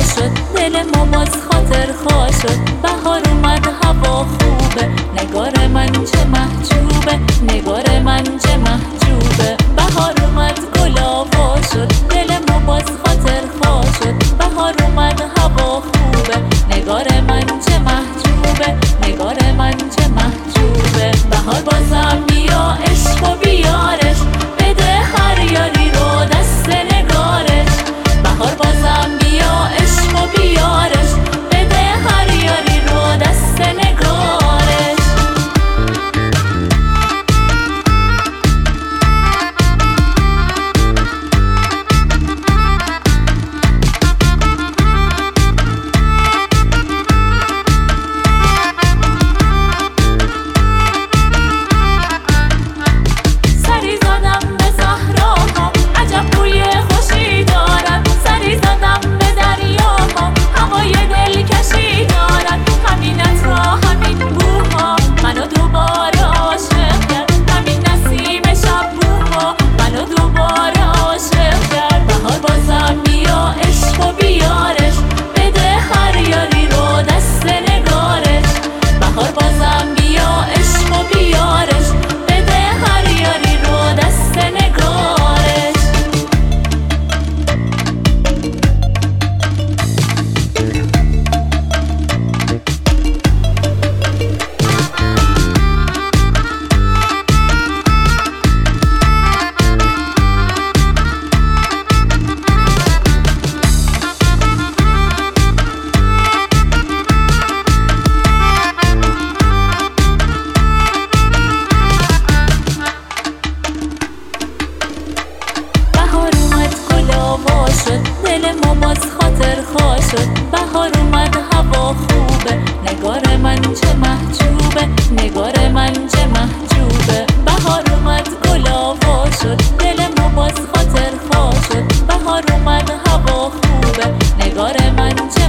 شد، دل ما باز خاطر خواه شد. بهار اومد هوا خوبه، نگار من چه محجوبه، نگار من چه محجوبه. بهار اومد گل آوا شد، دل ما باز خاطر خواه شد. بهار اومد هوا خوبه، نگار من چه محجوبه، نگار من چه محجوبه. بهار بازم بیا عشق و بیارش، بده هر یاری رو دست نگارش. بهار بازم بیا عشق و بیارش، بده هر یاری رو دست نگارش. سری زدم به صحراها، عجب بوی خوشی دارد. سری زدم به دریاها، هوای دلکشی دارد. همینت را همین بوها منو دوباره عاشق کرد. همین نسیم شب بوها منو دوباره عاشق کرد. بهار بازم بیا عشق و بیارش، بده هر یاری رو دست نگارش. بهار بازم بیا عشق و بیارش، بده هر یاری رو دست نگارش. بهار اومد گل آوا شد، دل ما باز خاطر خواه شد. بهار اومد هوا خوبه، نگار من چه محجوبه، نگار من چه محجوبه. بهار اومد گل آوا شد، دل ما باز خاطر خواه شد. بهار اومد هوا خوبه، نگار من چه